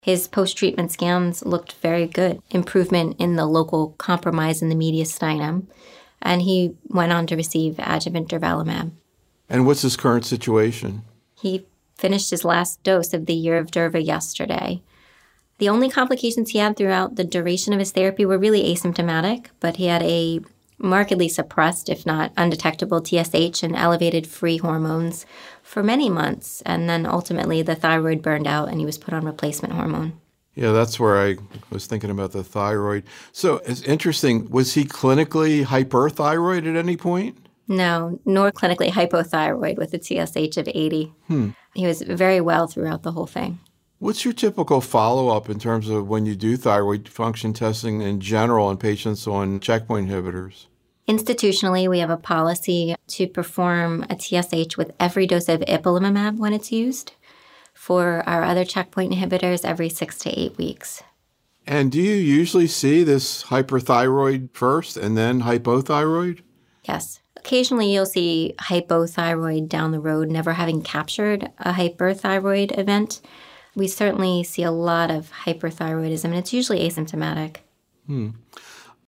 His post-treatment scans looked very good. Improvement in the local compromise in the mediastinum. And he went on to receive adjuvant durvalumab. And what's his current situation? He finished his last dose of the year of Durva yesterday. The only complications he had throughout the duration of his therapy were really asymptomatic, but he had a markedly suppressed, if not undetectable, TSH and elevated free hormones for many months. And then ultimately the thyroid burned out and he was put on replacement hormone. Yeah, that's where I was thinking about the thyroid. So it's interesting. Was he clinically hyperthyroid at any point? No, nor clinically hypothyroid with a TSH of 80. He was very well throughout the whole thing. What's your typical follow-up in terms of when you do thyroid function testing in general in patients on checkpoint inhibitors? Institutionally, we have a policy to perform a TSH with every dose of ipilimumab when it's used. For our other checkpoint inhibitors, every 6 to 8 weeks. And do you usually see this hyperthyroid first and then hypothyroid? Yes. Occasionally, you'll see hypothyroid down the road, never having captured a hyperthyroid event. We certainly see a lot of hyperthyroidism, and it's usually asymptomatic.